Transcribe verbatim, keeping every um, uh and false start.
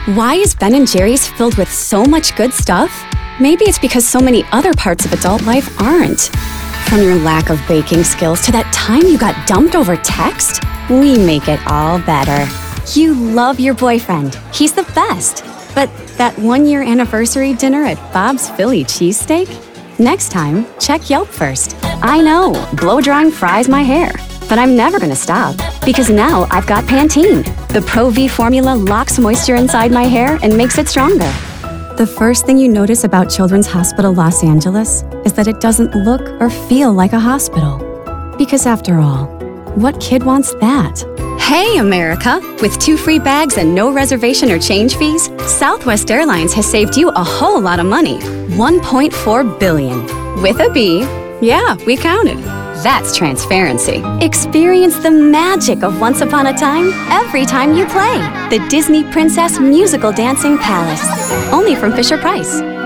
Why is Ben and Jerry's filled with so much good stuff? Maybe it's because so many other parts of adult life aren't. From your lack of baking skills to that time you got dumped over text, we make it all better. You love your boyfriend. He's the best. But that one-year anniversary dinner at Bob's Philly cheesesteak? Next time, check Yelp first. I know, blow-drying fries my hair. But I'm never gonna stop, because now I've got Pantene. The Pro-V formula locks moisture inside my hair and makes it stronger. The first thing you notice about Children's Hospital Los Angeles is that it doesn't look or feel like a hospital. Because after all, what kid wants that? Hey, America! With two free bags and no reservation or change fees, Southwest Airlines has saved you a whole lot of money. one point four billion dollars. With a B. Yeah, we counted. That's transparency. Experience the magic of Once Upon a Time every time you play. The Disney Princess Musical Dancing Palace. Only from Fisher-Price.